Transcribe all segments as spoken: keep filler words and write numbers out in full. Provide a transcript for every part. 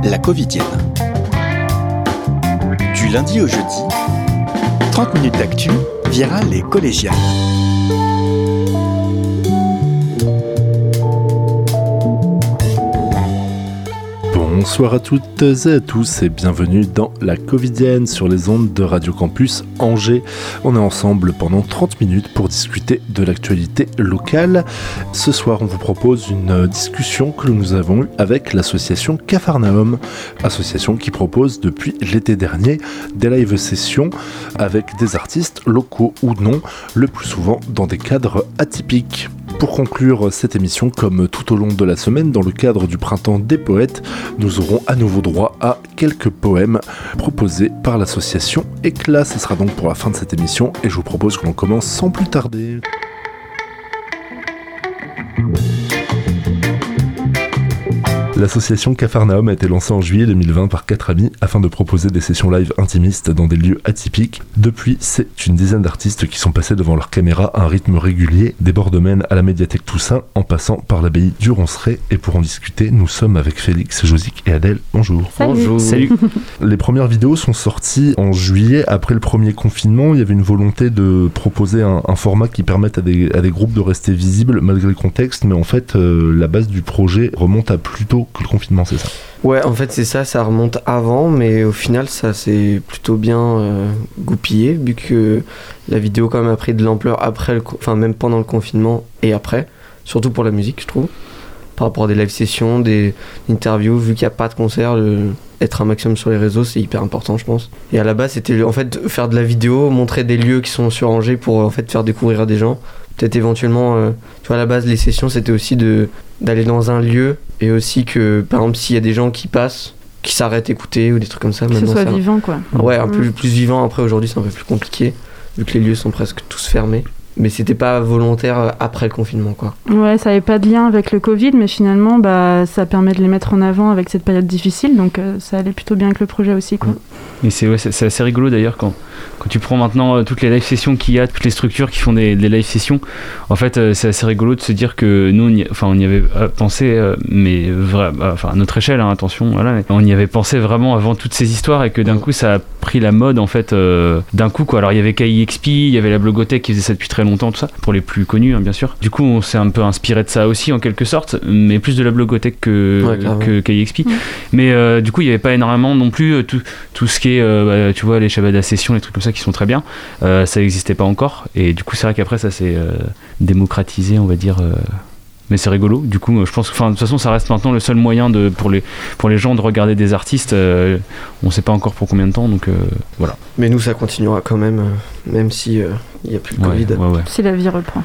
la Covidienne. Du lundi au jeudi, trente minutes d'actu, virale et collégiale. Bonsoir à toutes et à tous et bienvenue dans la Covidienne sur les ondes de Radio Campus Angers. On est ensemble pendant trente minutes pour discuter de l'actualité locale. Ce soir, on vous propose une discussion que nous avons eue avec l'association Capharnaüm, association qui propose depuis l'été dernier des live sessions avec des artistes locaux ou non, le plus souvent dans des cadres atypiques. Pour conclure cette émission, comme tout au long de la semaine, dans le cadre du Printemps des Poètes, nous aurons à nouveau droit à quelques poèmes proposés par l'association Éclat. Ce sera donc pour la fin de cette émission et je vous propose que l'on commence sans plus tarder. L'association Capharnaüm a été lancée en juillet deux mille vingt par quatre amis afin de proposer des sessions live intimistes dans des lieux atypiques. Depuis, c'est une dizaine d'artistes qui sont passés devant leur caméra à un rythme régulier, des bords de Maine à la médiathèque Toussaint, en passant par l'abbaye du Ronceret. Et pour en discuter, nous sommes avec Félix, Josique et Adèle. Bonjour. Salut. Bonjour. Salut. Les premières vidéos sont sorties en juillet, après le premier confinement. Il y avait une volonté de proposer un, un format qui permette à des, à des groupes de rester visibles malgré le contexte, mais en fait, euh, la base du projet remonte à plus tôt que le confinement, c'est ça? Ouais, en fait c'est ça, ça remonte avant, mais au final ça s'est plutôt bien euh, goupillé, vu que la vidéo quand même a pris de l'ampleur après, le, enfin même pendant le confinement et après, surtout pour la musique je trouve, par rapport à des live sessions, des interviews, vu qu'il n'y a pas de concert, le, être un maximum sur les réseaux c'est hyper important je pense. Et à la base c'était en fait faire de la vidéo, montrer des lieux qui sont sur Angers pour en fait faire découvrir à des gens. Peut-être éventuellement, euh, tu vois, à la base, les sessions, c'était aussi de, d'aller dans un lieu et aussi que, par exemple, s'il y a des gens qui passent, qui s'arrêtent écouter ou des trucs comme ça. Que ce soit vivant, quoi. Ouais, un mmh. peu plus vivant. Après, aujourd'hui, c'est un peu plus compliqué, vu que les lieux sont presque tous fermés. Mais c'était pas volontaire après le confinement, quoi. Ouais, ça avait pas de lien avec le Covid, mais finalement, bah, ça permet de les mettre en avant avec cette période difficile, donc euh, ça allait plutôt bien avec le projet aussi, quoi. Mais c'est, ouais, c'est, c'est assez rigolo d'ailleurs quand, quand tu prends maintenant euh, toutes les live sessions qu'il y a, toutes les structures qui font des, des live sessions. En fait, euh, c'est assez rigolo de se dire que nous, on y, enfin, on y avait euh, pensé, euh, mais vrai, bah, enfin, à notre échelle, hein, attention, voilà, on y avait pensé vraiment avant toutes ces histoires et que d'un coup, ça a pris la mode en fait, euh, d'un coup, quoi. Alors il y avait K I X P, il y avait la Blogothèque qui faisait ça depuis très longtemps, tout ça, pour les plus connus, hein, bien sûr. Du coup, on s'est un peu inspiré de ça aussi, en quelque sorte, mais plus de la Blogothèque que, ouais, que K I X P. Ouais. Mais euh, du coup, il n'y avait pas énormément non plus euh, tout, tout ce qui est, euh, bah, tu vois, les Shabbat session, les trucs comme ça qui sont très bien. Euh, ça n'existait pas encore. Et du coup, c'est vrai qu'après, ça s'est euh, démocratisé, on va dire. Euh... Mais c'est rigolo, du coup, je pense que de toute façon, ça reste maintenant le seul moyen de, pour, les, pour les gens de regarder des artistes. Euh, on ne sait pas encore pour combien de temps, donc euh, voilà. Mais nous, ça continuera quand même, euh, même si il euh, n'y a plus le ouais, Covid. Ouais, ouais. Si la vie reprend.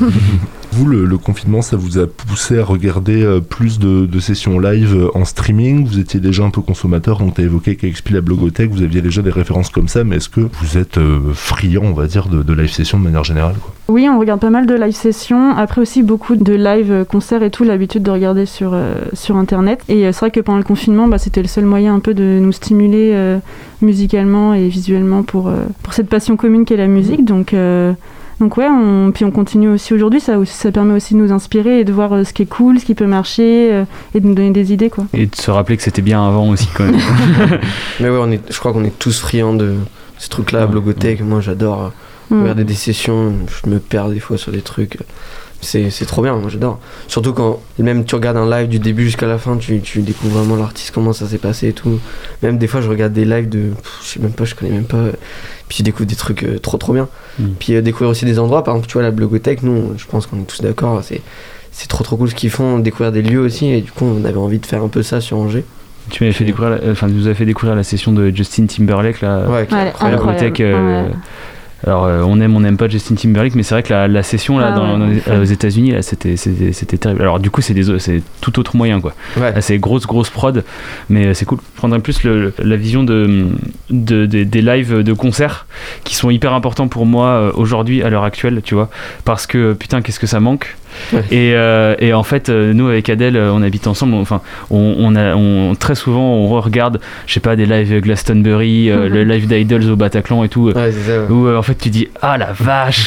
Vous, le, le confinement, ça vous a poussé à regarder euh, plus de, de sessions live euh, en streaming? Vous étiez déjà un peu consommateur, donc tu as évoqué K X P, la Blogothèque, vous aviez déjà des références comme ça, mais est-ce que vous êtes euh, friand, on va dire, de, de live sessions de manière générale, quoi? Oui, on regarde pas mal de live sessions, après aussi beaucoup de live concerts et tout, l'habitude de regarder sur, euh, sur internet. Et euh, c'est vrai que pendant le confinement, bah, c'était le seul moyen un peu de nous stimuler euh, musicalement et visuellement pour, euh, pour cette passion commune qu'est la musique. Donc... Euh, Donc ouais, on, puis on continue aussi aujourd'hui, ça, aussi, ça permet aussi de nous inspirer et de voir euh, ce qui est cool, ce qui peut marcher euh, et de nous donner des idées, quoi. Et de se rappeler que c'était bien avant aussi quand même. Mais ouais, on est, je crois qu'on est tous friands de ce truc-là, ouais, Blogothèque. Ouais. Moi j'adore euh, mmh. regarder des sessions, je me perds des fois sur des trucs. C'est, c'est trop bien, moi j'adore. Surtout quand même tu regardes un live du début jusqu'à la fin, tu, tu découvres vraiment l'artiste, comment ça s'est passé et tout. Même des fois je regarde des lives de... Pff, je sais même pas, je connais même pas... Puis tu découvres des trucs euh, trop trop bien. Mm. Puis euh, découvrir aussi des endroits, par exemple tu vois la Blogothèque, nous je pense qu'on est tous d'accord, c'est, c'est trop trop cool ce qu'ils font, découvrir des lieux aussi, et du coup on avait envie de faire un peu ça sur Angers. Tu m'avais fait découvrir, enfin tu nous as fait découvrir la session de Justin Timberlake là, ouais, ouais, à la Blogothèque. Euh, ouais. Alors euh, on aime on n'aime pas Justin Timberlake, mais c'est vrai que la, la session là ah, dans, ouais, dans, aux États-Unis là c'était, c'était c'était terrible. Alors du coup c'est des c'est tout autre moyen quoi. Ouais. Là, c'est grosse grosse prod, mais c'est cool. Prendre plus le, la vision de, de, de des lives de concerts qui sont hyper importants pour moi euh, aujourd'hui à l'heure actuelle, tu vois, parce que putain qu'est-ce que ça manque. Ouais. Et, euh, et en fait, euh, nous avec Adèle, on habite ensemble. Enfin, on, on a, on, très souvent, on regarde, je sais pas, des lives Glastonbury, euh, le live d'Idols au Bataclan et tout. Ouais, c'est ça, ouais. Où euh, en fait, tu dis ah la vache.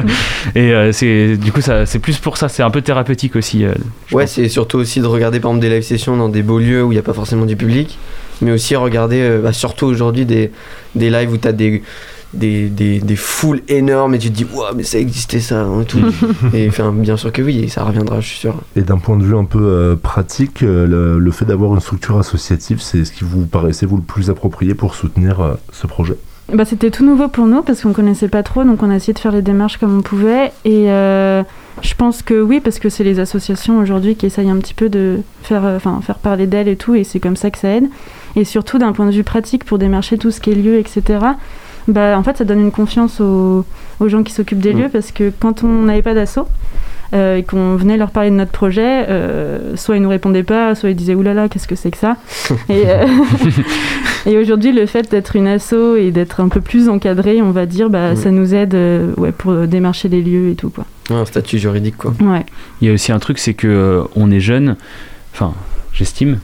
Et euh, c'est du coup, ça, c'est plus pour ça. C'est un peu thérapeutique aussi. Euh, ouais, pense. C'est surtout aussi de regarder par exemple des live sessions dans des beaux lieux où il n'y a pas forcément du public, mais aussi regarder, euh, bah, surtout aujourd'hui, des, des lives où tu as des, des, des, des foules énormes et tu te dis waouh, mais ça existait ça hein, et tout. Et enfin, bien sûr que oui, et ça reviendra, je suis sûr. Et d'un point de vue un peu euh, pratique, euh, le, le fait d'avoir une structure associative, c'est ce qui vous paraissait vous le plus approprié pour soutenir euh, ce projet? Bah, c'était tout nouveau pour nous parce qu'on connaissait pas trop, donc on a essayé de faire les démarches comme on pouvait. Et euh, je pense que oui, parce que c'est les associations aujourd'hui qui essayent un petit peu de faire, enfin, faire parler d'elles et tout, et c'est comme ça que ça aide. Et surtout d'un point de vue pratique pour démarcher tout ce qui est lieu, et cetera. Bah, en fait, ça donne une confiance aux, aux gens qui s'occupent des mmh. lieux, parce que quand on n'avait pas d'asso, Euh, et qu'on venait leur parler de notre projet, euh, soit ils nous répondaient pas, soit ils disaient oulala, qu'est-ce que c'est que ça. Et, euh, et aujourd'hui, le fait d'être une asso et d'être un peu plus encadré, on va dire, bah, mmh. ça nous aide euh, ouais, pour démarcher les lieux et tout, quoi. Ouais, un statut juridique, quoi. Ouais. Il y a aussi un truc, c'est que euh, on est jeunes, enfin. J'estime.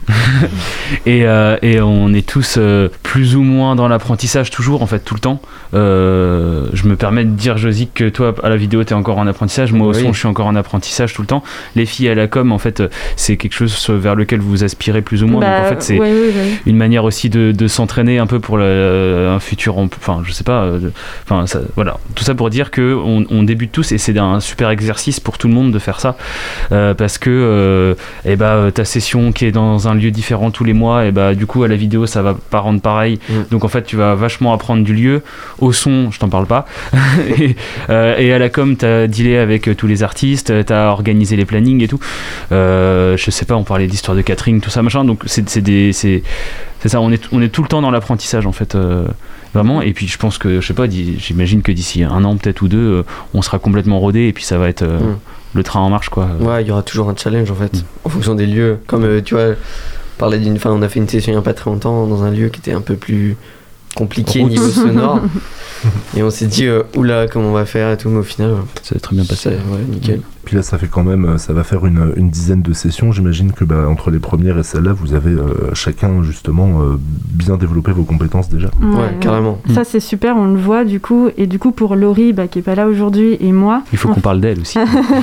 et, euh, et on est tous euh, plus ou moins dans l'apprentissage, toujours, en fait, tout le temps. Euh, je me permets de dire, Josique, que toi, à la vidéo, t'es encore en apprentissage. Moi, au oui. son, je suis encore en apprentissage tout le temps. Les filles à la com, en fait, c'est quelque chose vers lequel vous aspirez plus ou moins. Bah, donc, en fait, c'est ouais, ouais, ouais. une manière aussi de, de s'entraîner un peu pour le, un futur. Enfin, je sais pas. Enfin, ça, voilà. Tout ça pour dire qu'on on débute tous et c'est un super exercice pour tout le monde de faire ça. Euh, parce que euh, eh bah, ta session qui est dans un lieu différent tous les mois, et bah du coup à la vidéo ça va pas rendre pareil. Mmh. Donc en fait tu vas vachement apprendre du lieu. Au son, je t'en parle pas. et, euh, et à la com, t'as dealé avec tous les artistes, t'as organisé les plannings et tout. Euh, je sais pas, on parlait d'histoire de catering, tout ça machin. Donc c'est, c'est des, c'est, c'est ça. On est, on est tout le temps dans l'apprentissage en fait. Euh, Vraiment, et puis je pense que, je sais pas, j'imagine que d'ici un an peut-être ou deux, euh, on sera complètement rodé et puis ça va être euh, mmh. le train en marche, quoi. Ouais, il y aura toujours un challenge en fait, mmh. en fonction des lieux. Comme euh, tu vois, on parlait d'une, fin, on a fait une session il y a pas très longtemps dans un lieu qui était un peu plus compliqué Route. Niveau sonore. Et on s'est dit, euh, oula, comment on va faire et tout, mais au final, ça va très bien passer. Ouais, nickel. Puis là, ça fait quand même, ça va faire une, une dizaine de sessions. J'imagine que bah, entre les premières et celle-là, vous avez euh, chacun justement euh, bien développé vos compétences déjà. Ouais, ouais carrément. Ça, c'est super, on le voit du coup. Et du coup, pour Laurie, bah, qui est pas là aujourd'hui, et moi, il faut on... qu'on parle d'elle aussi.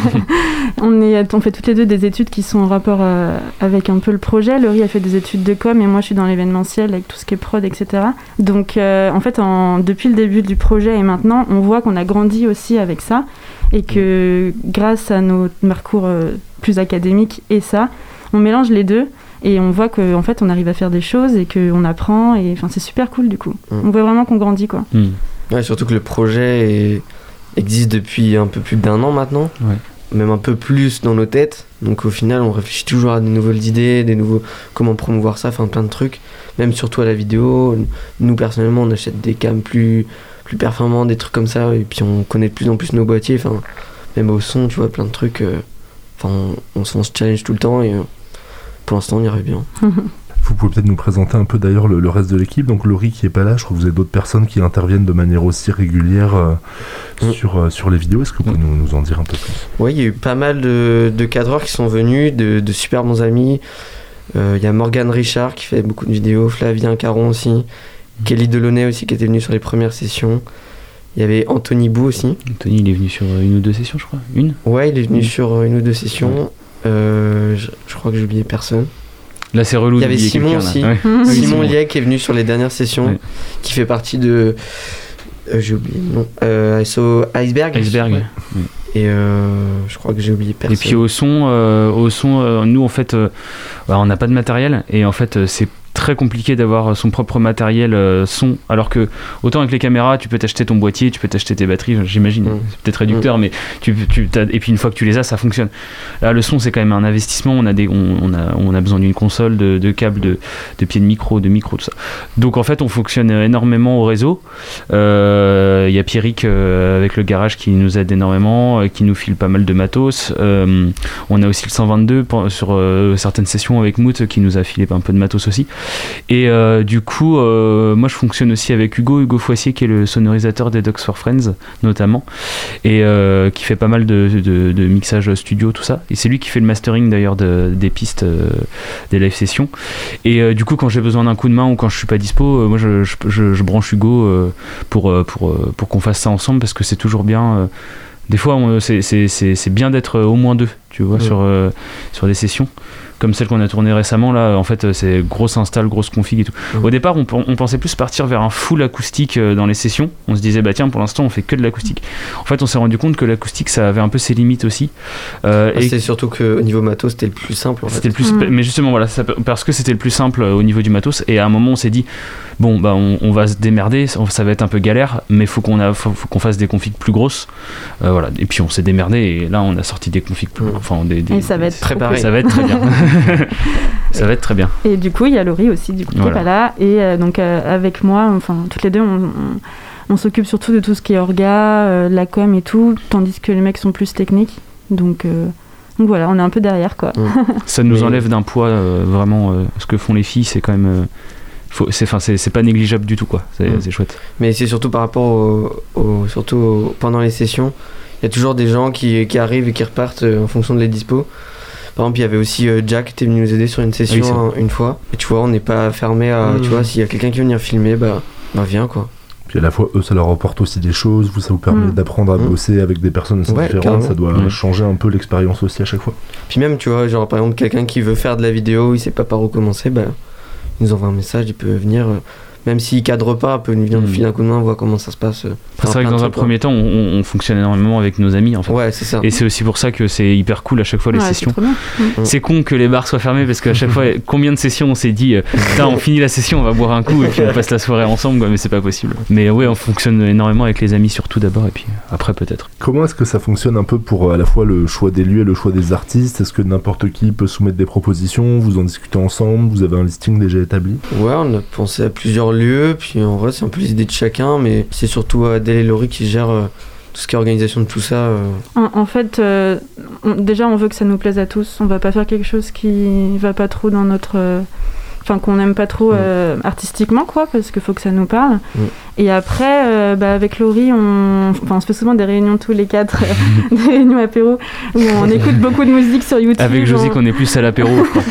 on, est, on fait toutes les deux des études qui sont en rapport euh, avec un peu le projet. Laurie a fait des études de com et moi, je suis dans l'événementiel avec tout ce qui est prod, et cetera. Donc, euh, en fait, en, depuis le début du projet et maintenant, on voit qu'on a grandi aussi avec ça. Et que grâce à nos parcours euh, plus académiques et ça, on mélange les deux et on voit qu'en fait on arrive à faire des choses et qu'on apprend et enfin c'est super cool du coup. Mm. On voit vraiment qu'on grandit quoi. Mm. Ouais, surtout que le projet est... existe depuis un peu plus d'un an maintenant, ouais. Même un peu plus dans nos têtes. Donc au final on réfléchit toujours à de nouvelles idées, des nouveaux comment promouvoir ça, enfin plein de trucs. Même surtout à la vidéo. Nous personnellement on achète des cams plus plus performants, des trucs comme ça, et puis on connaît de plus en plus nos boîtiers, enfin même au son tu vois plein de trucs, enfin euh, on, on, on se challenge tout le temps et euh, pour l'instant on y arrive bien. Vous pouvez peut-être nous présenter un peu d'ailleurs le, le reste de l'équipe. Donc Laurie qui est pas là, je crois que vous avez d'autres personnes qui interviennent de manière aussi régulière euh, mmh. sur, euh, sur les vidéos. Est-ce que vous pouvez mmh. nous, nous en dire un peu plus? Oui, il y a eu pas mal de, de cadreurs qui sont venus, de, de super bons amis. Il euh, y a Morgane Richard qui fait beaucoup de vidéos, Flavien Caron aussi, mmh. Kelly Delaunay aussi qui était venu sur les premières sessions. Il y avait Anthony Bou aussi. Anthony, il est venu sur une ou deux sessions, je crois. Une Ouais, il est venu mmh. sur une ou deux sessions. Euh, je, je crois que j'ai oublié personne. Là, c'est relou. Il y avait Simon aussi. Ouais. Mmh. Simon Liek qui est venu sur les dernières sessions, ouais. Qui fait partie de. Euh, j'ai oublié le nom. Euh, so, Iceberg. Iceberg. Ouais. Ouais. Et euh, je crois que j'ai oublié personne. Et puis au son, euh, au son euh, nous en fait, euh, bah, on n'a pas de matériel et en fait, euh, c'est très compliqué d'avoir son propre matériel euh, son, alors que autant avec les caméras tu peux t'acheter ton boîtier, tu peux t'acheter tes batteries, j'imagine, mmh. c'est peut-être réducteur, mmh. mais tu, tu et puis une fois que tu les as ça fonctionne. Là le son c'est quand même un investissement, on a des on, on a on a besoin d'une console, de, de câbles, de, de pieds de micro, de micro, tout ça. Donc en fait on fonctionne énormément au réseau. Il euh, y a Pierrick euh, avec le garage qui nous aide énormément, euh, qui nous file pas mal de matos. Euh, on a aussi le cent vingt-deux pour, sur euh, certaines sessions avec Moot qui nous a filé un peu de matos aussi. Et euh, du coup, euh, moi je fonctionne aussi avec Hugo, Hugo Foissier, qui est le sonorisateur des Dogs for Friends, notamment, et euh, qui fait pas mal de, de, de mixage studio, tout ça. Et c'est lui qui fait le mastering d'ailleurs de, des pistes euh, des live sessions. Et euh, du coup, quand j'ai besoin d'un coup de main ou quand je suis pas dispo, euh, moi je, je, je, je branche Hugo euh, pour, euh, pour, euh, pour qu'on fasse ça ensemble, parce que c'est toujours bien. Euh, des fois, on, c'est, c'est, c'est, c'est bien d'être au moins deux, tu vois, ouais. sur, euh, sur des sessions. Comme celle qu'on a tournée récemment, là, en fait, c'est grosse install, grosse config et tout. Mmh. Au départ, on, on pensait plus partir vers un full acoustique dans les sessions. On se disait, bah tiens, pour l'instant, on fait que de l'acoustique. En fait, on s'est rendu compte que l'acoustique, ça avait un peu ses limites aussi. Euh, ah, et c'est surtout qu'au niveau matos, c'était le plus simple. En c'était fait. le plus, mmh. Mais justement, voilà, ça, parce que c'était le plus simple au niveau du matos. Et à un moment, on s'est dit, bon, bah, on, on va se démerder, ça va être un peu galère, mais faut qu'on, a, faut, faut qu'on fasse des configs plus grosses. Euh, voilà. Et puis, on s'est démerdé, et là, on a sorti des configs plus. Mmh. Enfin, des, des, et ça va être préparé. Ça va être très bien. Ça va être très bien. Et du coup, il y a Laurie aussi, du coup, qui voilà. est pas là. Et euh, donc, euh, avec moi, enfin, toutes les deux, on, on, on s'occupe surtout de tout ce qui est orga, euh, la com et tout, tandis que les mecs sont plus techniques. Donc, euh, donc voilà, on est un peu derrière, quoi. Mmh. Ça nous enlève d'un poids, euh, vraiment, euh, ce que font les filles, c'est quand même... Euh, faut, c'est, c'est, c'est pas négligeable du tout, quoi. C'est, mmh. c'est chouette. Mais c'est surtout par rapport au, au, surtout au, pendant les sessions, il y a toujours des gens qui, qui arrivent et qui repartent euh, en fonction de les dispos. Par exemple, il y avait aussi euh, Jack qui était venu nous aider sur une session oui, une fois. Et tu vois, on n'est pas fermé à. Mmh. Tu vois, s'il y a quelqu'un qui veut venir filmer, bah, bah viens quoi. Puis à la fois, eux, ça leur apporte aussi des choses, vous, ça vous permet mmh. d'apprendre à mmh. bosser avec des personnes assez ouais, différentes, carrément. Ça doit mmh. changer un peu l'expérience aussi à chaque fois. Puis même, tu vois, genre par exemple, quelqu'un qui veut faire de la vidéo, il sait pas par où commencer, bah, il nous envoie un message, il peut venir. Euh, Même s'il cadre pas, peut venir nous filer un coup de main, voir comment ça se passe. C'est vrai que dans un premier temps, on, on fonctionne énormément avec nos amis en fait. Ouais, c'est ça. Et c'est aussi pour ça que c'est hyper cool à chaque fois les ouais, sessions. C'est, c'est con que les bars soient fermés parce qu'à chaque fois, combien de sessions on s'est dit, putain, on finit la session, on va boire un coup et puis on passe la soirée ensemble, quoi, mais c'est pas possible. Mais ouais, on fonctionne énormément avec les amis surtout d'abord et puis après peut-être. Comment est-ce que ça fonctionne un peu pour à la fois le choix des lieux et le choix des artistes ? Est-ce que n'importe qui peut soumettre des propositions ? Vous en discutez ensemble ? Vous avez un listing déjà établi ? Ouais, on a pensé à plusieurs lieux, puis on En vrai, c'est un peu les idées de chacun, mais c'est surtout Adèle et Laurie qui gèrent euh, tout ce qui est organisation de tout ça. Euh. En, en fait, euh, on, déjà, on veut que ça nous plaise à tous. On va pas faire quelque chose qui va pas trop dans notre... Enfin, euh, qu'on n'aime pas trop euh, mm. artistiquement, quoi, parce qu'il faut que ça nous parle. Mm. Et après, euh, bah, avec Laurie, on, enfin, on se fait souvent des réunions tous les quatre, euh, des réunions apéro, où on écoute beaucoup de musique sur YouTube. Avec Josie, on... qu'on est plus à l'apéro, je crois.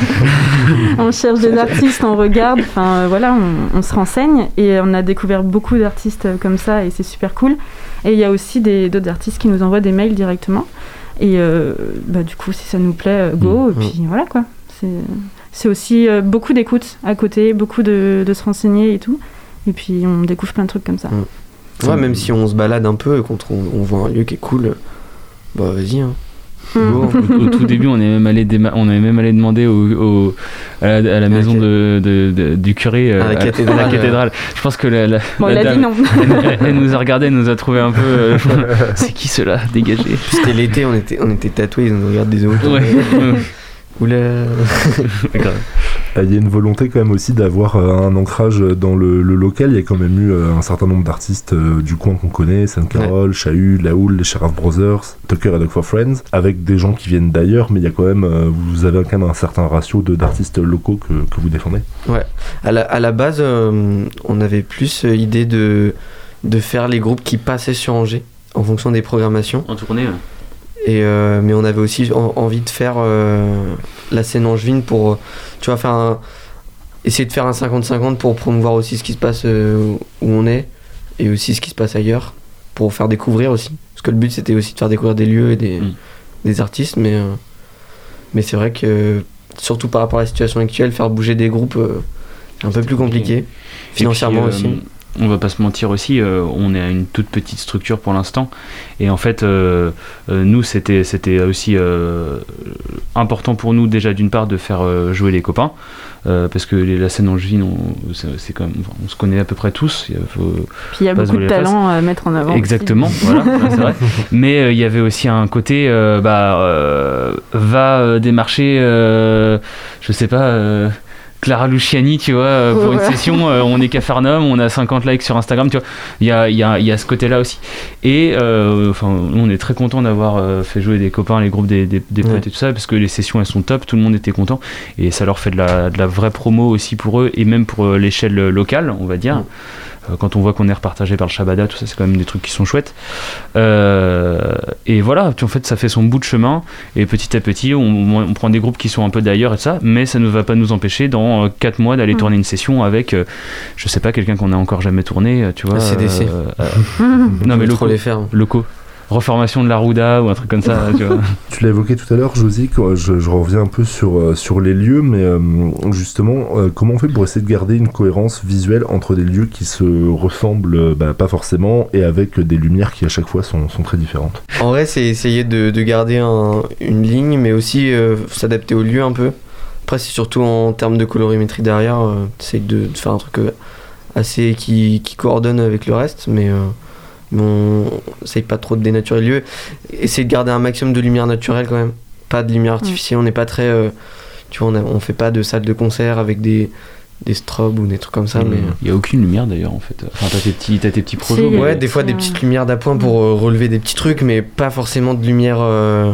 On cherche des artistes, on regarde, enfin euh, voilà, on, on se renseigne et on a découvert beaucoup d'artistes comme ça et c'est super cool. Et il y a aussi des, d'autres artistes qui nous envoient des mails directement. Et euh, bah, du coup, si ça nous plaît, go, mmh. et puis mmh. voilà quoi. C'est, c'est aussi euh, beaucoup d'écoute à côté, beaucoup de, de se renseigner et tout. Et puis on découvre plein de trucs comme ça. Mmh. Ouais, même si on se balade un peu et qu'on trouve, on voit un lieu qui est cool, bah vas-y hein. Mmh. Au, au tout début, on est même allé, déma- on est même allé demander au, au, à, la, à la maison okay. de, de, de, du curé, à la, à, cathédrale, à la cathédrale. Je pense que la, la, bon, la elle dame, a dit non. elle, elle nous a regardé, elle nous a trouvé un peu. Euh, c'est qui ceux-là, dégagés. C'était l'été, on était, on était tatoués, ils nous regardent des autres. Ouais. Oula. Il y a une volonté quand même aussi d'avoir un ancrage dans le, le local. Il y a quand même eu un certain nombre d'artistes du coin qu'on connaît, Sainte Carole, ouais. Chahut, Laoul, les Sheriff Brothers, Tucker et Dogs for Friends, avec des gens qui viennent d'ailleurs, mais il y a quand même, vous avez quand même un certain ratio de, d'artistes locaux que, que vous défendez. Ouais, à la, à la base, euh, on avait plus idée de, de faire les groupes qui passaient sur Angers en fonction des programmations. En tournée, ouais. Et euh, mais on avait aussi en, envie de faire euh, la scène angevine pour, tu vois, faire un, essayer de faire un cinquante cinquante pour promouvoir aussi ce qui se passe euh, où on est et aussi ce qui se passe ailleurs pour faire découvrir aussi. Parce que le but c'était aussi de faire découvrir des lieux et des, mmh. des artistes, mais, euh, mais c'est vrai que surtout par rapport à la situation actuelle, faire bouger des groupes euh, c'est un peu plus compliqué, financièrement puis, aussi. Euh, On va pas se mentir aussi, euh, on est à une toute petite structure pour l'instant et en fait euh, euh, nous c'était, c'était aussi euh, important pour nous déjà d'une part de faire euh, jouer les copains euh, parce que les, la scène angevine on, c'est, c'est quand même, on se connaît à peu près tous. Il faut puis il y a beaucoup de talent à mettre en avant. Exactement, voilà, c'est vrai. Mais il euh, y avait aussi un côté euh, bah, euh, va euh, démarcher euh, je sais pas euh, Clara Luciani, tu vois, pour Ouais. une session, euh, on est Capharnaüm, on a cinquante likes sur Instagram, tu vois. Il y a, il y a, il y a ce côté-là aussi. Et euh, enfin, nous, on est très contents d'avoir euh, fait jouer des copains, les groupes des, des, des potes Ouais. et tout ça, parce que les sessions, elles sont top, tout le monde était content. Et ça leur fait de la, de la vraie promo aussi pour eux, et même pour euh, l'échelle locale, on va dire. Ouais. Euh, Quand on voit qu'on est repartagé par le Shabada, tout ça, c'est quand même des trucs qui sont chouettes. Euh, et voilà, puis en fait, ça fait son bout de chemin. Et petit à petit, on, on prend des groupes qui sont un peu d'ailleurs et tout ça, mais ça ne va pas nous empêcher dans quatre mois d'aller Mm. tourner une session avec, euh, je sais pas, quelqu'un qu'on a encore jamais tourné, euh, tu vois. A C D C. euh, euh, non, mais Faut locaux. trop les faire. locaux. Reformation de la Rouda ou un truc comme ça, tu vois. Tu l'as évoqué tout à l'heure, Josie, quand je, je reviens un peu sur, euh, sur les lieux, mais euh, justement, euh, comment on fait pour essayer de garder une cohérence visuelle entre des lieux qui se ressemblent euh, bah, pas forcément et avec des lumières qui à chaque fois sont, sont très différentes? En vrai, c'est essayer de, de garder un- une ligne, mais aussi euh, s'adapter au lieu un peu. Après, c'est surtout en termes de colorimétrie derrière, euh, t'essayes de, de faire un truc euh, assez qui, qui coordonne avec le reste, mais, euh, mais on essaye pas trop de dénaturer le lieu. Essayer de garder un maximum de lumière naturelle quand même, pas de lumière artificielle. On n'est pas très, euh, tu vois, on, a- on fait pas de salle de concert avec des, des strobes ou des trucs comme ça, Mmh. mais Il y a aucune lumière d'ailleurs en fait. Enfin, t'as tes petits, t'as tes petits projets. Si, mais- ouais, des fois c'est des un- petites lumières d'appoint pour euh, relever des petits trucs, mais pas forcément de lumière, euh,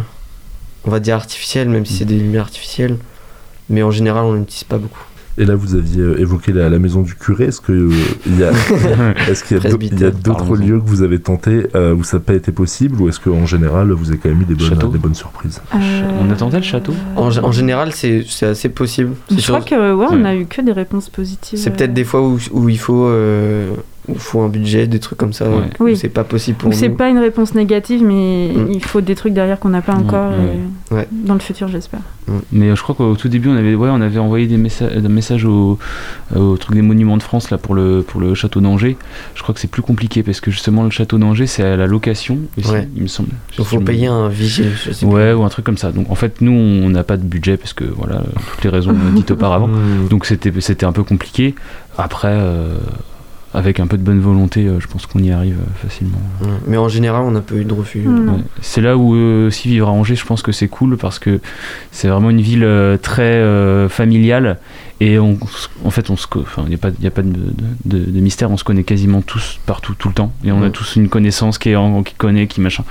on va dire artificielle, même si c'est des lumières artificielles. Mais en général, on n'utilise pas beaucoup. Et là, vous aviez euh, évoqué la, la maison du curé. Est-ce que euh, il y a, est-ce qu'il y a, d'au- il y a Presbytère, d'autres parlons-en. lieux que vous avez tenté euh, où ça n'a pas été possible, ou est-ce qu'en général, vous avez quand même eu des bonnes, Château. des bonnes surprises? On attendait le château En, en général, c'est c'est assez possible. Je C'est sûr- crois que ouais, on Ouais. a eu que des réponses positives. c'est peut-être des fois où, où il faut, euh, où il faut un budget, des trucs comme ça, Ouais. où Oui. c'est pas possible pour Donc c'est nous. pas une réponse négative, mais Mm. il faut des trucs derrière qu'on n'a pas Ouais, encore. ouais. et Ouais. Dans le futur, j'espère. Mais euh, je crois qu'au tout début, on avait, ouais, on avait envoyé des messages, des messages au, au truc des monuments de France là pour le pour le château d'Angers. Je crois que c'est plus compliqué parce que justement le château d'Angers c'est à la location aussi, Ouais. il me semble. Il faut Je- payer un vigile, je sais Ouais, ou un truc comme ça. Donc en fait, nous, on n'a pas de budget parce que voilà, euh, toutes les raisons euh, dites auparavant. Mmh. Donc c'était c'était un peu compliqué. Après, euh, avec un peu de bonne volonté, euh, je pense qu'on y arrive euh, facilement. plus. Ouais. Mais en général, on n'a pas eu de refus. Mm. Non. Ouais. C'est là où euh, aussi vivre à Angers, je pense que c'est cool parce que c'est vraiment une ville euh, très euh, familiale et on, en fait, on se, co- enfin, il n'y a pas, il y a pas de, de, de- de mystère, on se connaît quasiment tous partout, tout le temps et on a Ouais. tous une connaissance qui est en, qui connaît, qui machin.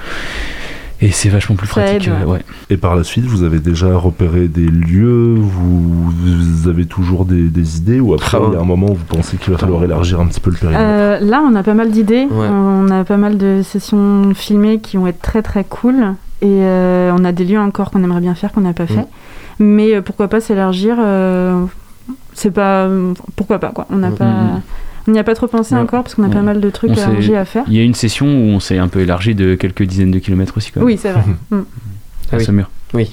Et c'est vachement plus Ça pratique. aide, euh, ouais. ouais. Et par la suite, vous avez déjà repéré des lieux, vous, vous avez toujours des, des idées, ou après, Ah ouais. il y a un moment où vous pensez qu'il va falloir élargir un petit peu le périmètre? Euh, là, on a pas mal d'idées. Ouais. On a pas mal de sessions filmées qui vont être très très cool. Et euh, on a des lieux encore qu'on aimerait bien faire, qu'on n'a pas fait. Mais euh, pourquoi pas s'élargir euh, C'est pas. Pourquoi pas, quoi. On n'a Mm. pas. Mm. On n'y a pas trop pensé Ouais. encore parce qu'on a Ouais. pas mal de trucs On à s'est- Angers à faire. Il y a une session où on s'est un peu élargi de quelques dizaines de kilomètres aussi quand même. Oui, c'est vrai. Mm. à Ah oui. Saumur.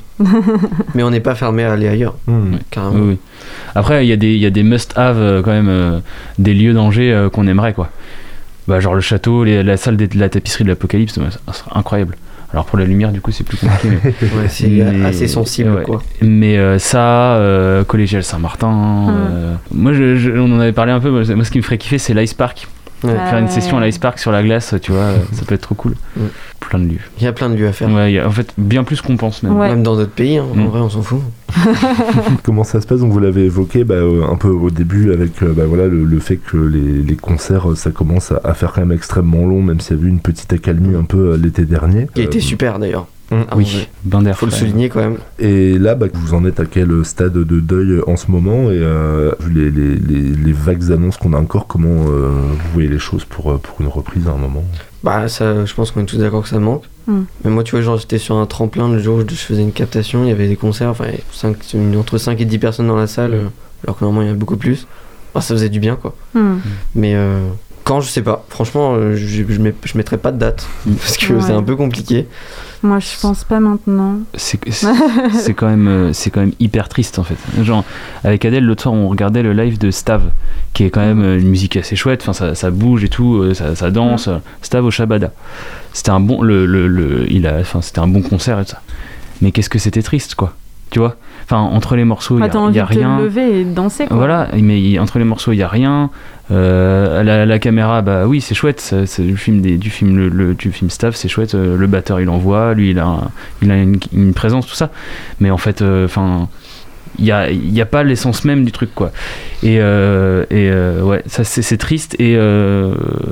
Mais on n'est pas fermé à aller ailleurs, Mmh. Ouais. carrément. Oui, oui. Après, il y a des, il y a des must-have euh, quand même, euh, des lieux d'Angers euh, qu'on aimerait quoi. Bah, genre le château, les- la salle de la tapisserie de l'Apocalypse, ça serait incroyable. Alors pour la lumière, du coup, c'est plus compliqué. mais Ouais, c'est Mais- assez sensible, ouais. quoi. mais euh, ça, euh, Collégial Saint-Martin. euh, Moi, je- je- on en avait parlé un peu. Moi, moi, ce qui me ferait kiffer, c'est l'Ice Park. Ouais. Ah Faire une ouais. session à l'Ice Park sur la glace, tu vois, euh, ça peut être trop cool. Mm. Plein de lieux. Il y a plein de lieux à faire. Ouais, il y a- en fait, bien plus qu'on pense même. Ouais. Même dans d'autres pays, hein, en Mm. vrai, on s'en fout. Comment ça se passe? Donc vous l'avez évoqué bah, euh, un peu au début avec euh, bah, voilà, le, le fait que les, les concerts, euh, ça commence à, à faire quand même extrêmement long, même s'il y avait eu une petite accalmie un peu euh, l'été dernier. Qui a été Euh, super d'ailleurs. Mm. Ah, Oui, ouais. bain d'air Faut le frais. souligner quand même. Et là, bah, vous en êtes à quel stade de deuil en ce moment? Et euh, vu les, les, les, les vagues annonces qu'on a encore, comment euh, vous voyez les choses pour, euh, pour une reprise à un moment? Bah, ça, je pense qu'on est tous d'accord que ça manque. Mm. Mais moi, tu vois, genre, j'étais sur un tremplin le jour où je faisais une captation, il y avait des concerts, enfin, il y avait cinq, une- entre cinq et dix personnes dans la salle, euh, alors que normalement, il y en a beaucoup plus. Bah, ça faisait du bien, quoi. Mm. Mais euh, quand, je sais pas. Franchement, euh, je, je, mets- je mettrais pas de date, Mm. parce que Ouais. c'est un peu compliqué. Moi, je pense pas maintenant. C'est c'est- c'est quand même euh, c'est quand même hyper triste en fait. Genre avec Adèle l'autre soir on regardait le live de Stav qui est quand même euh, une musique assez chouette. Enfin ça, ça bouge et tout, euh, ça, ça danse. euh, Stav au Shabada. C'était un bon le, le, le- il a enfin c'était un bon concert et tout ça. Mais qu'est-ce que c'était triste quoi. Tu vois. Enfin entre les morceaux il Ah, y t'as a, envie y a de te rien. lever et de danser, quoi. Voilà, mais il- entre les morceaux il y a rien. Euh, la, la caméra, bah oui, c'est chouette. C'est, c'est du film des, du film le, le- du film Staff, c'est chouette. euh, Le batteur il envoie, lui il a, un- il a une, une présence tout ça. Mais en fait, enfin, il y a, y a pas l'essence même du truc, quoi. Et, euh, et euh, ouais, ça c'est, c'est triste. Et euh,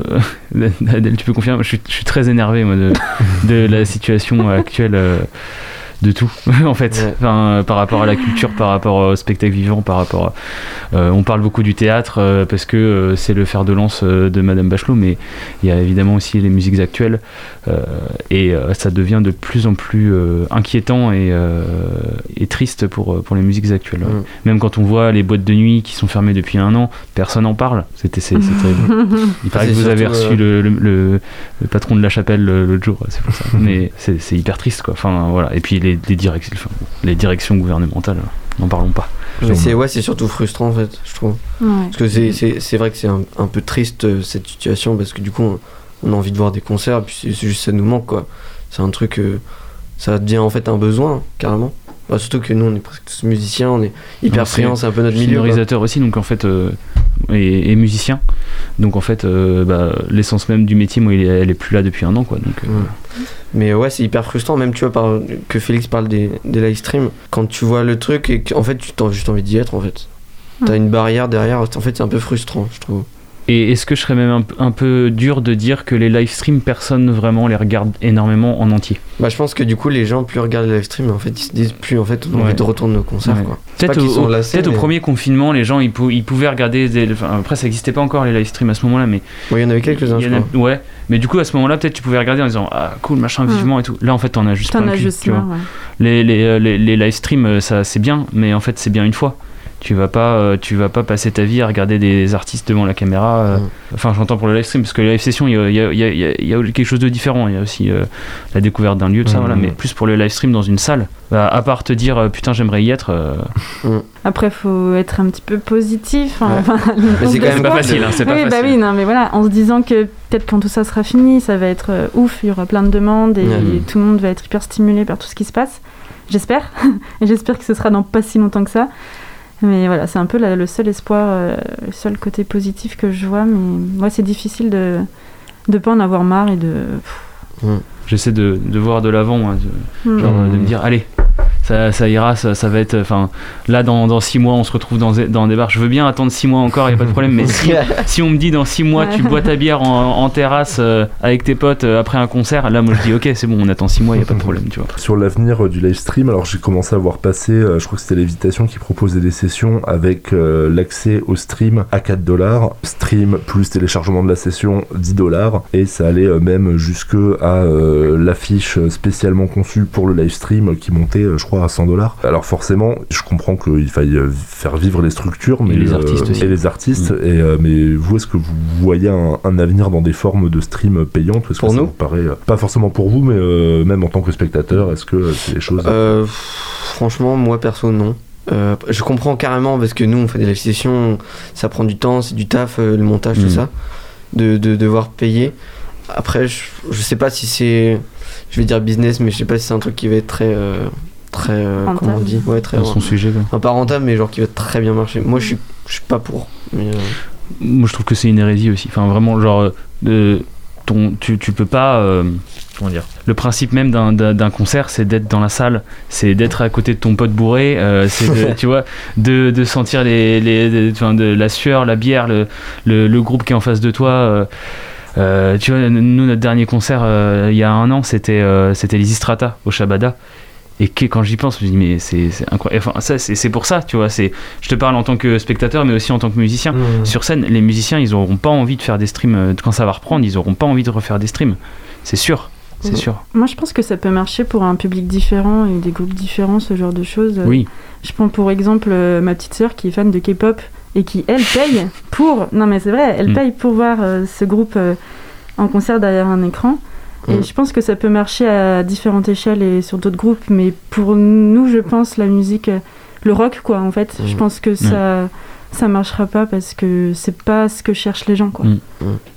Adèle, tu peux confirmer, je suis, je suis très énervé moi de, de la situation actuelle. Euh, de tout en fait, ouais. Enfin, par rapport à la culture, par rapport au spectacle vivant, par rapport à, euh, on parle beaucoup du théâtre euh, parce que euh, c'est le fer de lance euh, de Madame Bachelot, mais il y a évidemment aussi les musiques actuelles euh, et euh, ça devient de plus en plus euh, inquiétant et, euh, et triste pour, pour les musiques actuelles, ouais. mm. Même quand on voit les boîtes de nuit qui sont fermées depuis un an, personne n'en parle. C'était, c'est, c'est terrible. Il paraît c'est que vous avez reçu euh... le, le, le, le patron de la chapelle l'autre jour, c'est pour ça. Mais c'est, c'est hyper triste, quoi. Enfin voilà. Et puis les Les directions, enfin, les directions gouvernementales, n'en parlons pas. Mais c'est, ouais, c'est surtout frustrant en fait, je trouve. Ouais. Parce que c'est, c'est, c'est vrai que c'est un, un peu triste euh, cette situation, parce que du coup on, on a envie de voir des concerts, et puis c'est, c'est juste ça nous manque, quoi. C'est un truc, euh, ça devient en fait un besoin, carrément. Bah, surtout que nous on est presque tous musiciens, on est hyper friands, c'est un peu notre milieu. Sonorisateur aussi, donc en fait, euh, et, et musicien. Donc en fait, euh, bah, l'essence même du métier, moi, elle est plus là depuis un an, quoi. Donc, euh, ouais. Mais ouais, c'est hyper frustrant, même tu vois, par, que Félix parle des, des live streams, quand tu vois le truc et qu'en fait tu as juste envie d'y être, en fait. T'as ouais. une barrière derrière, en fait c'est un peu frustrant, je trouve. Et est-ce que je serais même un, un peu dur de dire que les live streams, personne vraiment les regarde énormément en entier? Bah je pense que du coup les gens plus regardent les live streams, en fait ils se disent plus en fait on a ouais. envie de retourner au concert, ouais. quoi. Peut-être, au, au, lassés, peut-être mais... au premier confinement les gens ils, pou- ils pouvaient regarder des, enfin, après ça n'existait pas encore les live streams à ce moment-là, mais oui, il y en avait quelques-uns, je crois. Ouais, mais du coup à ce moment-là peut-être tu pouvais regarder en disant ah cool machin vivement, mmh. et tout. Là en fait t'en as juste t'en plein as le cul, juste tu là, vois. Ouais. Les, les, les, les live streams ça c'est bien, mais en fait c'est bien une fois. Tu vas pas, euh, tu vas pas passer ta vie à regarder des artistes devant la caméra. Euh, mmh. Enfin, j'entends pour le live stream, parce que la live session, il y a, y, a, y, a, y a quelque chose de différent. Il y a aussi euh, la découverte d'un lieu, de ça, mmh. voilà. Mais plus pour le live stream dans une salle. Bah, à part te dire, euh, putain, j'aimerais y être. Euh... Mmh. Après, faut être un petit peu positif. Hein. Ouais. Enfin, mais c'est quand même pas facile. Hein, c'est oui, pas facile. Bah oui, non, mais voilà, en se disant que peut-être quand tout ça sera fini, ça va être euh, ouf. Il y aura plein de demandes et, mmh. et tout le monde va être hyper stimulé par tout ce qui se passe. J'espère. Et j'espère que ce sera dans pas si longtemps que ça. Mais voilà, c'est un peu la, le seul espoir, euh, le seul côté positif que je vois. Mais moi, c'est difficile de ne pas en avoir marre et de... Mmh. J'essaie de, de voir de l'avant, moi, de, mmh. genre, de me dire, allez, ça, ça ira, ça, ça va être... Enfin, là, dans, dans six mois, on se retrouve dans, dans des bars. Je veux bien attendre six mois encore, il n'y a pas de problème. Mais si, si on me dit, dans six mois, tu bois ta bière en, en terrasse euh, avec tes potes euh, après un concert, là, moi, je dis, ok, c'est bon, on attend six mois, il n'y a pas de problème, tu vois. Sur l'avenir euh, du live stream, alors j'ai commencé à voir passer, euh, je crois que c'était Lévitation qui proposait des sessions avec euh, l'accès au stream à quatre dollars. Stream plus téléchargement de la session, dix dollars. Et ça allait euh, même jusque à euh, l'affiche spécialement conçue pour le live stream qui montait, euh, je crois, à cent dollars. Alors forcément, je comprends qu'il faille faire vivre les structures, mais et les artistes euh, aussi. Et les artistes. Mmh. Et, euh, mais vous, est-ce que vous voyez un, un avenir dans des formes de stream payantes? Est-ce pour que nous ça vous paraît, euh, pas forcément pour vous, mais euh, même en tant que spectateur, est-ce que c'est des choses... euh, Franchement, moi perso, non. Euh, je comprends carrément, parce que nous, on fait des live sessions, ça prend du temps, c'est du taf, euh, le montage, mmh. tout ça, de, de devoir payer. Après, je, je sais pas si c'est... Je vais dire business, mais je sais pas si c'est un truc qui va être très... Euh, très euh, comment on dit, ouais, très dans son sujet, quoi. Enfin, pas rentable, mais genre qui va très bien marcher. Moi je suis je suis pas pour, mais euh... moi je trouve que c'est une hérésie aussi, enfin vraiment, genre euh, ton tu tu peux pas euh, comment dire, le principe même d'un, d'un d'un concert, c'est d'être dans la salle, c'est d'être à côté de ton pote bourré, euh, c'est de, tu vois, de de sentir les les enfin de, de la sueur, la bière, le le le groupe qui est en face de toi. euh, Euh, tu vois, nous notre dernier concert euh, il y a un an, c'était euh, c'était les Istrata au Shabada. Et que, quand j'y pense, je me dis mais c'est, c'est incroyable. Enfin, ça, c'est, c'est pour ça, tu vois. C'est, je te parle en tant que spectateur, mais aussi en tant que musicien. Mmh. Sur scène, les musiciens, ils auront pas envie de faire des streams quand ça va reprendre. Ils auront pas envie de refaire des streams. C'est sûr, c'est mmh. sûr. Moi, je pense que ça peut marcher pour un public différent et des groupes différents, ce genre de choses. Oui. Je prends pour exemple euh, ma petite sœur qui est fan de K-pop et qui elle paye pour. Non mais c'est vrai, elle mmh. paye pour voir euh, ce groupe euh, en concert derrière un écran. Et mmh. je pense que ça peut marcher à différentes échelles et sur d'autres groupes, mais pour nous, je pense, la musique, le rock, quoi, en fait, mmh. je pense que ça, mmh. ça marchera pas parce que c'est pas ce que cherchent les gens, quoi. Mmh.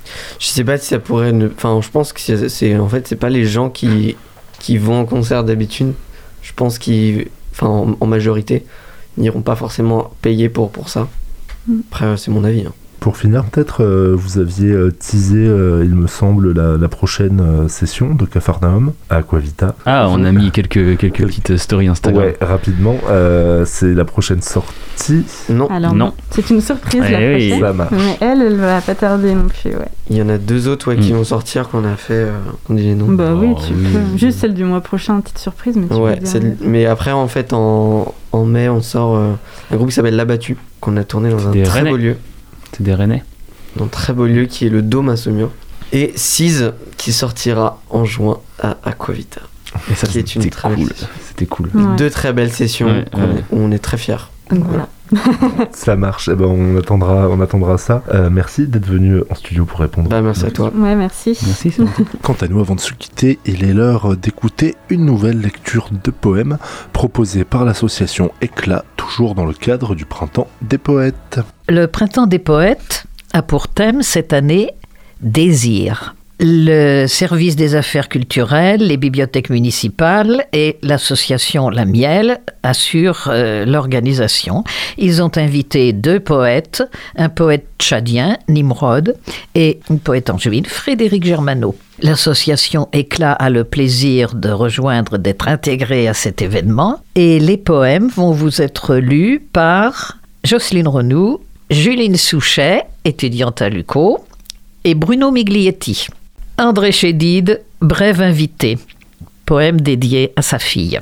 Je sais pas si ça pourrait... Ne... Enfin, je pense que c'est, c'est... En fait, c'est pas les gens qui, qui vont en concert d'habitude. Je pense qu'ils... Enfin, en, en majorité, n'iront pas forcément payer pour, pour ça. Mmh. Après, c'est mon avis, hein. Pour finir, peut-être, euh, vous aviez euh, teasé, euh, il me semble, la, la prochaine euh, session de Capharnaüm à Aquavita. Ah, on a mis quelques, quelques petites stories Instagram. Ouais, rapidement. Euh, c'est la prochaine sortie. Non, Alors Non. non, c'est une surprise Eh la oui. prochaine. Ça marche. Mais elle, elle va pas tarder non plus, ouais. il y en a deux autres ouais, qui Mm. vont sortir qu'on a fait. Euh, on dit les noms. Bah oui, Oh, tu oui. peux. Juste celle du mois prochain, petite surprise, mais tu Ouais, peux dire. c'est- mais après en fait en, en mai on sort euh, un groupe qui s'appelle L'Abattu qu'on a tourné dans un Des très Rennais. beau lieu, C'est des Rennais. dans un très beau lieu qui est le Dôme à Saumur, et Cise qui sortira en juin à Aquavita. Et ça, Qui est une c'était très belle cool. session. C'était cool. Ouais. Deux très belles sessions Ouais, qu'on ouais. est- où on est très fiers. Donc voilà. Ça marche. Eh ben, on attendra, on attendra ça. Euh, merci d'être venu en studio pour répondre. Bah merci à toi. Ouais, merci. Merci, c'est gentil. Quant à nous, avant de se quitter, il est l'heure d'écouter une nouvelle lecture de poèmes proposée par l'association Éclat, toujours dans le cadre du Printemps des Poètes. Le Printemps des Poètes a pour thème cette année Désir. Le service des affaires culturelles, les bibliothèques municipales et l'association La Miel assurent euh, l'organisation. Ils ont invité deux poètes, un poète tchadien, Nimrod, et une poète angevine, Frédéric Germano. L'association Éclat a le plaisir de rejoindre, d'être intégrée à cet événement, et les poèmes vont vous être lus par Jocelyne Renou, Juline Souchet, étudiante à l'U Q O, et Bruno Miglietti. André Chédid, Brève invité, poème dédié à sa fille.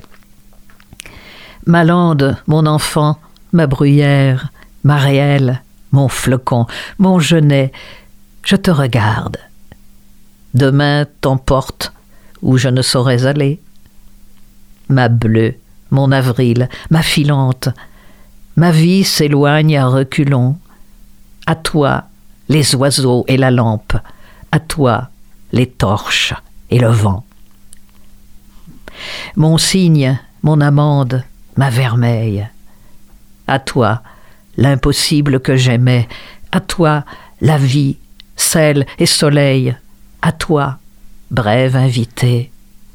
Ma lande, mon enfant, ma bruyère, ma réelle, mon flocon, mon genêt, je te regarde. Demain t'emporte où je ne saurais aller. Ma bleue, mon avril, ma filante, ma vie s'éloigne à reculons. À toi, les oiseaux et la lampe, à toi, les torches et le vent. Mon cygne, mon amande, ma vermeille, à toi, l'impossible que j'aimais, à toi, la vie, sel et soleil, à toi, brève invité.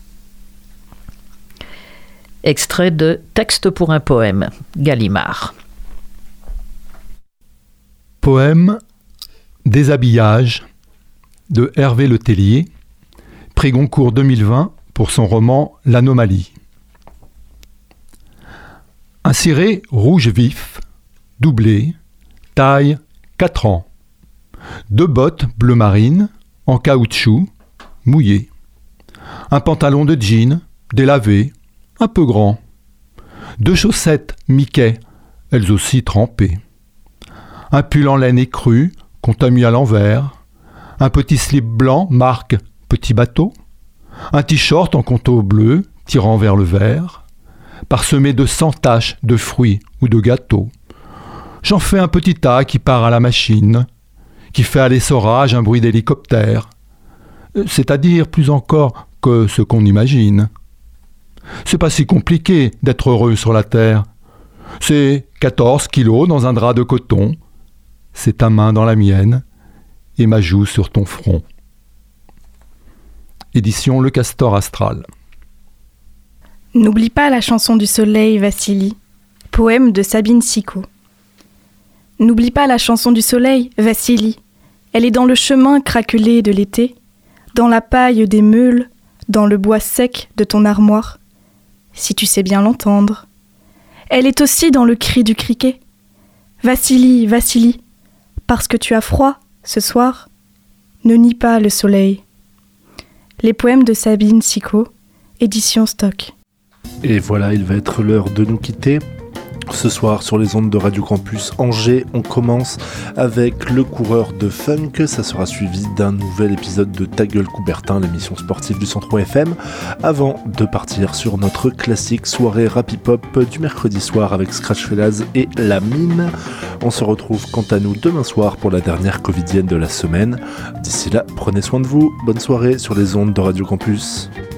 Extrait de Texte pour un poème, Gallimard. Poème Déshabillage de Hervé Le Tellier, prix Goncourt deux mille vingt pour son roman L'Anomalie. Un ciré rouge vif, doublé, taille quatre ans. Deux bottes bleu marine, en caoutchouc, mouillées. Un pantalon de jean, délavé, un peu grand. Deux chaussettes Mickey, elles aussi trempées. Un pull en laine écrue qu'on t'a mis à l'envers. Un petit slip blanc marque Petit Bateau. Un t-shirt en contour bleu tirant vers le vert. Parsemé de cent taches de fruits ou de gâteaux. J'en fais un petit tas qui part à la machine, qui fait à l'essorage un bruit d'hélicoptère. C'est-à-dire plus encore que ce qu'on imagine. C'est pas si compliqué d'être heureux sur la terre. C'est quatorze kilos dans un drap de coton. C'est ta main dans la mienne et ma joue sur ton front. Édition Le Castor Astral. N'oublie pas la chanson du soleil, Vassili, poème de Sabine Sicot. N'oublie pas la chanson du soleil, Vassili, elle est dans le chemin craquelé de l'été, dans la paille des meules, dans le bois sec de ton armoire, si tu sais bien l'entendre. Elle est aussi dans le cri du criquet. Vassili, Vassili, parce que tu as froid ce soir, ne nie pas le soleil. Les poèmes de Sabine Sicot, édition Stock. Et voilà, il va être l'heure de nous quitter. Ce soir, sur les ondes de Radio Campus Angers, on commence avec le coureur de funk. Ça sera suivi d'un nouvel épisode de Ta gueule Coubertin, l'émission sportive du cent trois F M, avant de partir sur notre classique soirée rap hip-hop du mercredi soir avec Scratch Fellas et La Mine. On se retrouve quant à nous demain soir pour la dernière covidienne de la semaine. D'ici là, prenez soin de vous. Bonne soirée sur les ondes de Radio Campus.